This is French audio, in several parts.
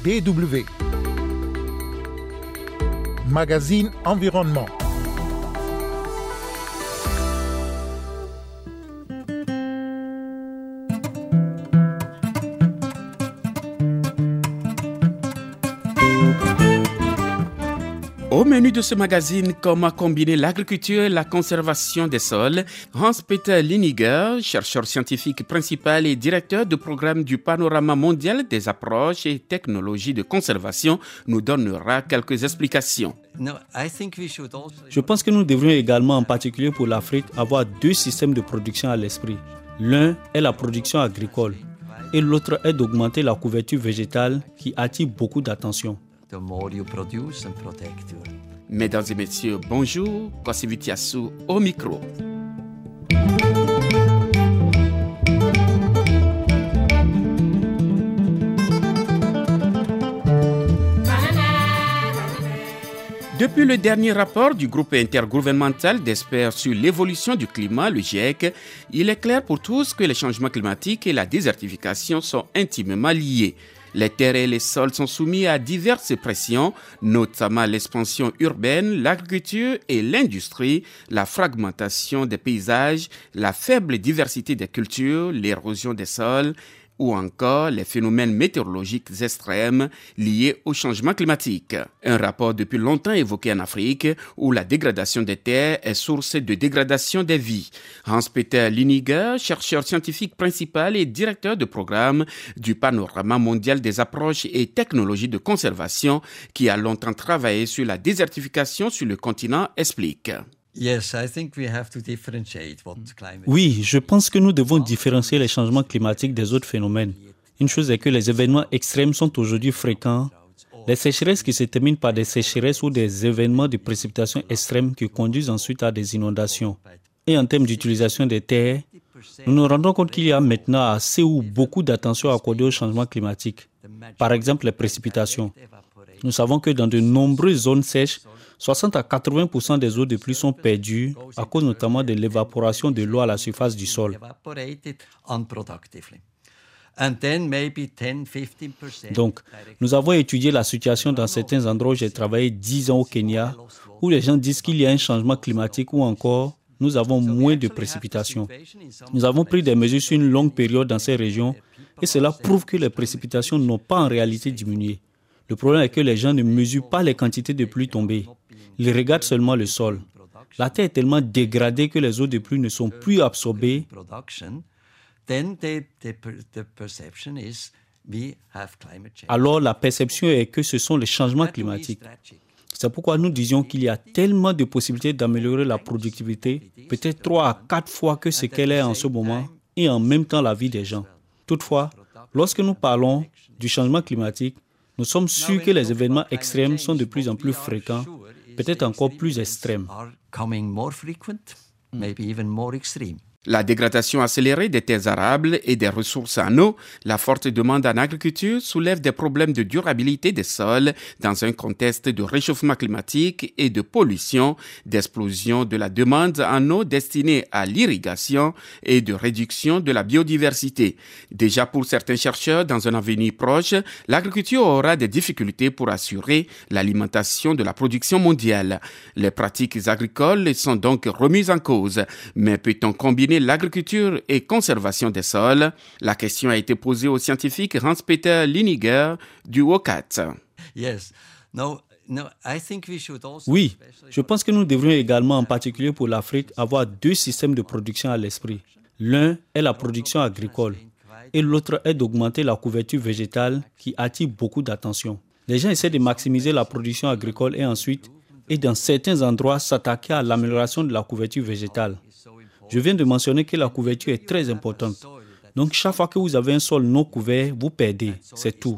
DW. Magazine Environnement. Au menu de ce magazine, comment combiner l'agriculture et la conservation des sols, Hans-Peter Liniger, chercheur scientifique principal et directeur de programme du Panorama mondial des approches et technologies de conservation, nous donnera quelques explications. Je pense que nous devrions également, en particulier pour l'Afrique, avoir deux systèmes de production à l'esprit. L'un est la production agricole et l'autre est d'augmenter la couverture végétale qui attire beaucoup d'attention. Mesdames et messieurs, bonjour, Kwasi Vitiassou au micro. Depuis le dernier rapport du groupe intergouvernemental d'experts sur l'évolution du climat, le GIEC, il est clair pour tous que les changements climatiques et la désertification sont intimement liés. Les terres et les sols sont soumis à diverses pressions, notamment l'expansion urbaine, l'agriculture et l'industrie, la fragmentation des paysages, la faible diversité des cultures, l'érosion des sols, ou encore les phénomènes météorologiques extrêmes liés au changement climatique. Un rapport depuis longtemps évoqué en Afrique où la dégradation des terres est source de dégradation des vies. Hans-Peter Liniger, chercheur scientifique principal et directeur de programme du Panorama mondial des approches et technologies de conservation qui a longtemps travaillé sur la désertification sur le continent, explique. Oui, je pense que nous devons différencier les changements climatiques des autres phénomènes. Une chose est que les événements extrêmes sont aujourd'hui fréquents. Les sécheresses qui se terminent par des sécheresses ou des événements de précipitations extrêmes qui conduisent ensuite à des inondations. Et en termes d'utilisation des terres, nous nous rendons compte qu'il y a maintenant assez ou beaucoup d'attention accordée au changement climatique. Par exemple, les précipitations. Nous savons que dans de nombreuses zones sèches, 60 à 80% des eaux de pluie sont perdues à cause notamment de l'évaporation de l'eau à la surface du sol. Donc, nous avons étudié la situation dans certains endroits où j'ai travaillé 10 ans au Kenya, où les gens disent qu'il y a un changement climatique ou encore nous avons moins de précipitations. Nous avons pris des mesures sur une longue période dans ces régions et cela prouve que les précipitations n'ont pas en réalité diminué. Le problème est que les gens ne mesurent pas les quantités de pluie tombées. Ils regardent seulement le sol. La terre est tellement dégradée que les eaux de pluie ne sont plus absorbées. Alors la perception est que ce sont les changements climatiques. C'est pourquoi nous disions qu'il y a tellement de possibilités d'améliorer la productivité, peut-être 3 à 4 fois que ce qu'elle est en ce moment, et en même temps la vie des gens. Toutefois, lorsque nous parlons du changement climatique, nous sommes sûrs que les événements extrêmes sont de plus en plus fréquents, peut-être encore plus extrêmes. La dégradation accélérée des terres arables et des ressources en eau, la forte demande en agriculture soulève des problèmes de durabilité des sols dans un contexte de réchauffement climatique et de pollution, d'explosion de la demande en eau destinée à l'irrigation et de réduction de la biodiversité. Déjà pour certains chercheurs, dans un avenir proche, l'agriculture aura des difficultés pour assurer l'alimentation de la production mondiale. Les pratiques agricoles sont donc remises en cause. Mais peut-on combiner l'agriculture et conservation des sols? La question a été posée au scientifique Hans-Peter Liniger du WOCAT. Oui, je pense que nous devrions également, en particulier pour l'Afrique, avoir deux systèmes de production à l'esprit. L'un est la production agricole et l'autre est d'augmenter la couverture végétale qui attire beaucoup d'attention. Les gens essaient de maximiser la production agricole et ensuite, et dans certains endroits, s'attaquer à l'amélioration de la couverture végétale. Je viens de mentionner que la couverture est très importante. Donc, chaque fois que vous avez un sol non couvert, vous perdez. C'est tout.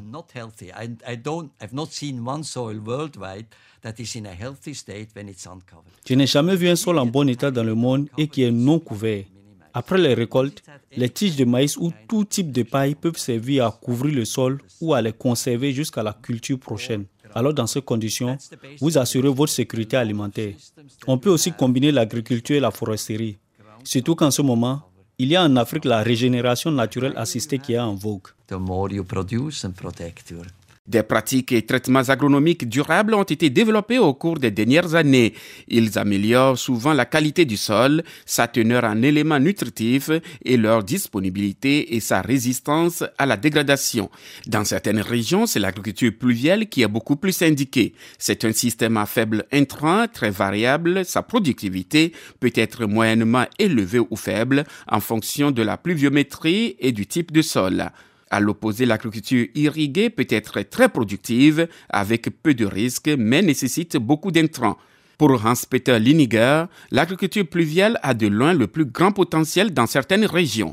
Je n'ai jamais vu un sol en bon état dans le monde et qui est non couvert. Après les récoltes, les tiges de maïs ou tout type de paille peuvent servir à couvrir le sol ou à les conserver jusqu'à la culture prochaine. Alors, dans ces conditions, vous assurez votre sécurité alimentaire. On peut aussi combiner l'agriculture et la foresterie. Surtout qu'en ce moment, il y a en Afrique la régénération naturelle assistée qui est en vogue. Des pratiques et traitements agronomiques durables ont été développés au cours des dernières années. Ils améliorent souvent la qualité du sol, sa teneur en éléments nutritifs et leur disponibilité et sa résistance à la dégradation. Dans certaines régions, c'est l'agriculture pluviale qui est beaucoup plus indiquée. C'est un système à faible intrant, très variable. Sa productivité peut être moyennement élevée ou faible en fonction de la pluviométrie et du type de sol. À l'opposé, l'agriculture irriguée peut être très productive, avec peu de risques, mais nécessite beaucoup d'intrants. Pour Hans-Peter Liniger, l'agriculture pluviale a de loin le plus grand potentiel dans certaines régions.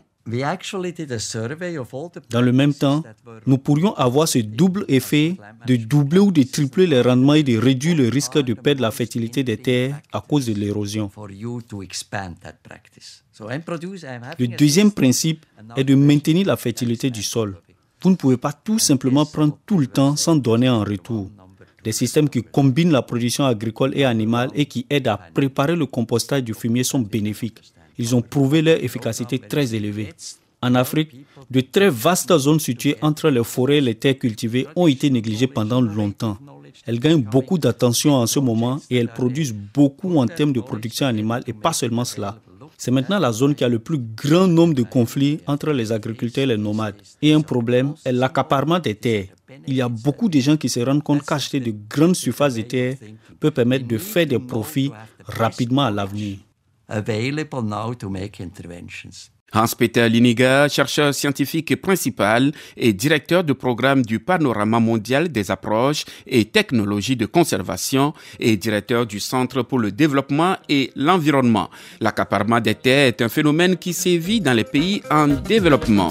Dans le même temps, nous pourrions avoir ce double effet de doubler ou de tripler les rendements et de réduire le risque de perdre la fertilité des terres à cause de l'érosion. Le deuxième principe est de maintenir la fertilité du sol. Vous ne pouvez pas tout simplement prendre tout le temps sans donner en retour. Des systèmes qui combinent la production agricole et animale et qui aident à préparer le compostage du fumier sont bénéfiques. Ils ont prouvé leur efficacité très élevée. En Afrique, de très vastes zones situées entre les forêts et les terres cultivées ont été négligées pendant longtemps. Elles gagnent beaucoup d'attention en ce moment et elles produisent beaucoup en termes de production animale et pas seulement cela. C'est maintenant la zone qui a le plus grand nombre de conflits entre les agriculteurs et les nomades. Et un problème est l'accaparement des terres. Il y a beaucoup de gens qui se rendent compte qu'acheter de grandes surfaces de terres peut permettre de faire des profits rapidement à l'avenir. Hans-Peter Liniger, chercheur scientifique principal et directeur de programme du Panorama mondial des approches et technologies de conservation et directeur du Centre pour le développement et l'environnement. L'accaparement des terres est un phénomène qui sévit dans les pays en développement.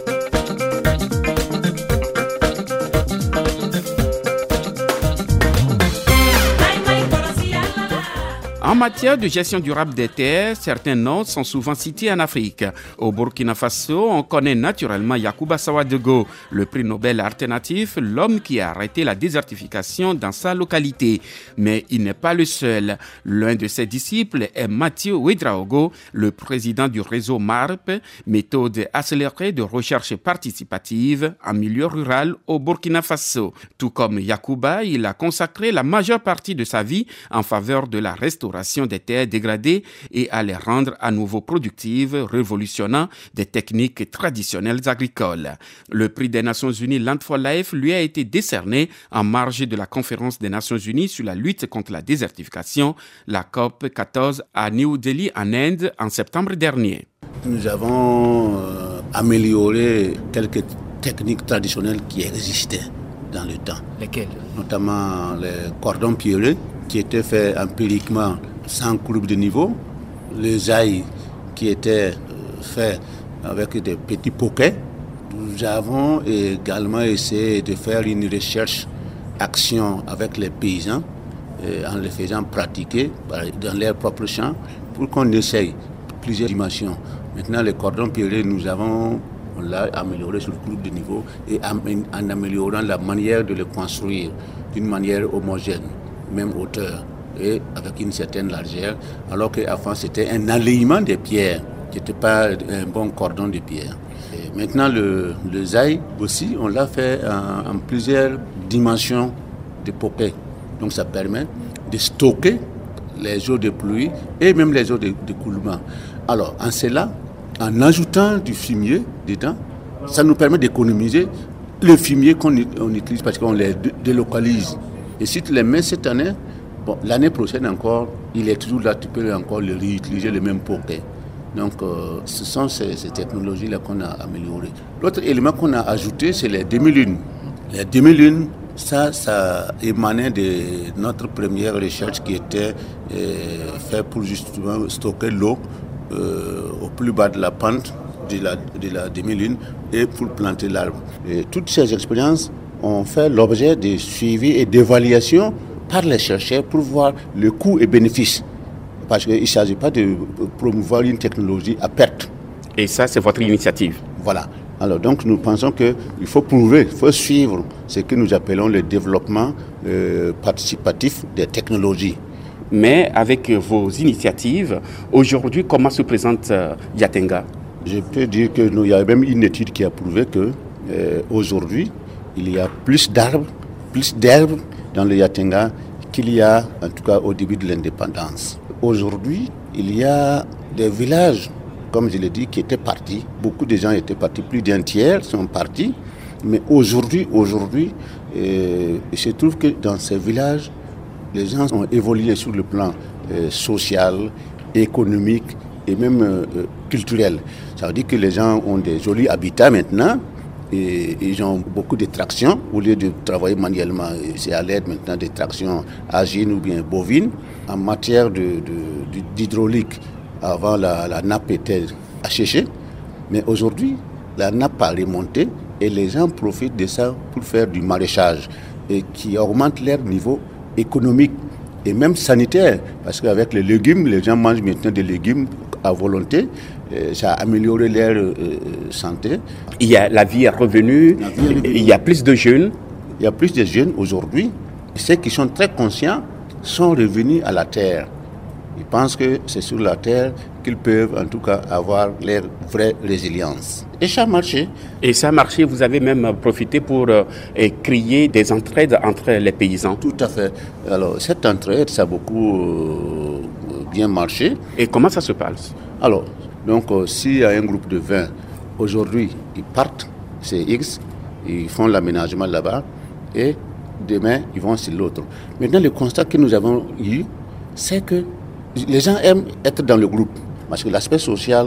En matière de gestion durable des terres, certains noms sont souvent cités en Afrique. Au Burkina Faso, on connaît naturellement Yacouba Sawadogo, le prix Nobel alternatif, l'homme qui a arrêté la désertification dans sa localité. Mais il n'est pas le seul. L'un de ses disciples est Mathieu Ouedraogo, le président du réseau MARP, méthode accélérée de recherche participative en milieu rural au Burkina Faso. Tout comme Yacouba, il a consacré la majeure partie de sa vie en faveur de la restauration des terres dégradées et à les rendre à nouveau productives, révolutionnant des techniques traditionnelles agricoles. Le prix des Nations Unies Land for Life lui a été décerné en marge de la conférence des Nations Unies sur la lutte contre la désertification, la COP 14 à New Delhi en Inde en septembre dernier. Nous avons amélioré quelques techniques traditionnelles qui existaient dans le temps. Lesquelles? Notamment les cordons pierreux qui étaient faits empiriquement sans courbe de niveau, les ailes qui étaient faits avec des petits poquets. Nous avons également essayé de faire une recherche-action avec les paysans en les faisant pratiquer dans leurs propres champs pour qu'on essaye plusieurs dimensions. Maintenant, les cordons pierreux, on l'a amélioré sur le courbe de niveau et en améliorant la manière de les construire d'une manière homogène, même hauteur et avec une certaine largeur, alors qu'avant c'était un alignement des pierres, qui n'était pas un bon cordon de pierre. Et maintenant le zaï aussi, on l'a fait en plusieurs dimensions de poquets. Donc ça permet de stocker les eaux de pluie et même les eaux de coulement. Alors en cela, en ajoutant du fumier dedans, ça nous permet d'économiser le fumier qu'on utilise parce qu'on les délocalise. Et si tu les mets cette année, l'année prochaine encore, il est toujours là, tu peux encore le réutiliser, le même poquet. Donc, ce sont ces technologies-là qu'on a améliorées. L'autre élément qu'on a ajouté, c'est les demi-lunes. Les demi-lunes, ça émanait de notre première recherche qui était faite pour justement stocker l'eau au plus bas de la pente de la demi-lune et pour planter l'arbre. Et toutes ces expériences ont fait l'objet de suivi et d'évaluation par les chercheurs pour voir le coût et bénéfice. Parce qu'il ne s'agit pas de promouvoir une technologie à perte. Et ça, c'est votre initiative? Voilà. Alors donc nous pensons qu'il faut prouver, il faut suivre ce que nous appelons le développement participatif des technologies. Mais avec vos initiatives, aujourd'hui, comment se présente Yatenga? Je peux dire qu'il y a même une étude qui a prouvé que aujourd'hui, il y a plus d'arbres, plus d'herbes dans le Yatenga qu'il y a en tout cas au début de l'indépendance. Aujourd'hui, il y a des villages, comme je l'ai dit, qui étaient partis. Beaucoup de gens étaient partis, plus d'un tiers sont partis. Mais aujourd'hui, il se trouve que dans ces villages, les gens ont évolué sur le plan social, économique et même culturel. Ça veut dire que les gens ont des jolis habitats maintenant et ils ont beaucoup de traction. Au lieu de travailler manuellement, c'est à l'aide maintenant des tractions agines ou bien bovines. En matière d'hydraulique, avant la nappe était asséchée, mais aujourd'hui, la nappe a remonté et les gens profitent de ça pour faire du maraîchage et qui augmente leur niveau économique et même sanitaire, parce qu'avec les légumes, les gens mangent maintenant des légumes à volonté, ça a amélioré leur santé. La vie est revenue, il y a plus de jeunes. Il y a plus de jeunes aujourd'hui. Ceux qui sont très conscients sont revenus à la terre. Ils pensent que c'est sur la terre qu'ils peuvent en tout cas avoir leur vraie résilience. Et ça a marché. Et ça a marché, vous avez même profité pour créer des entraides entre les paysans. Tout à fait. Alors cette entraide, ça a beaucoup bien marché. Et comment ça se passe? Alors, donc s'il y a un groupe de 20, aujourd'hui ils partent, c'est X, ils font l'aménagement là-bas et demain ils vont sur l'autre. Maintenant le constat que nous avons eu, c'est que les gens aiment être dans le groupe parce que l'aspect social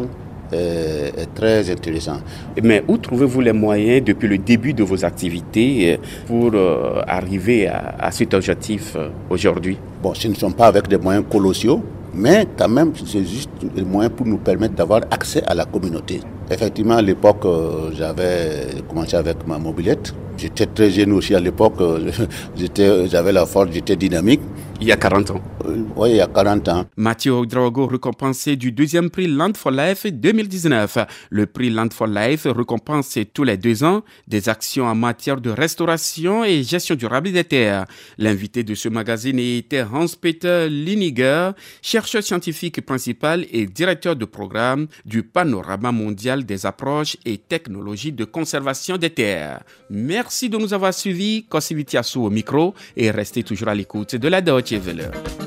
est très intéressant. Mais où trouvez-vous les moyens depuis le début de vos activités pour arriver à cet objectif aujourd'hui? Bon, ce ne sont pas avec des moyens colossaux, mais quand même, c'est juste des moyens pour nous permettre d'avoir accès à la communauté. Effectivement, à l'époque, j'avais commencé avec ma mobilette. J'étais très jeune aussi à l'époque, j'avais la force, j'étais dynamique. Il y a 40 ans. Oui, il y a 40 ans. Mathieu Ouedraogo, récompensé du 2e prix Land for Life 2019. Le prix Land for Life récompense tous les 2 ans des actions en matière de restauration et gestion durable des terres. L'invité de ce magazine était Hans-Peter Liniger, chercheur scientifique principal et directeur de programme du Panorama mondial des approches et technologies de conservation des terres. Merci de nous avoir suivis. Kossi Vitiassou au micro et restez toujours à l'écoute de la Deutsche Welle.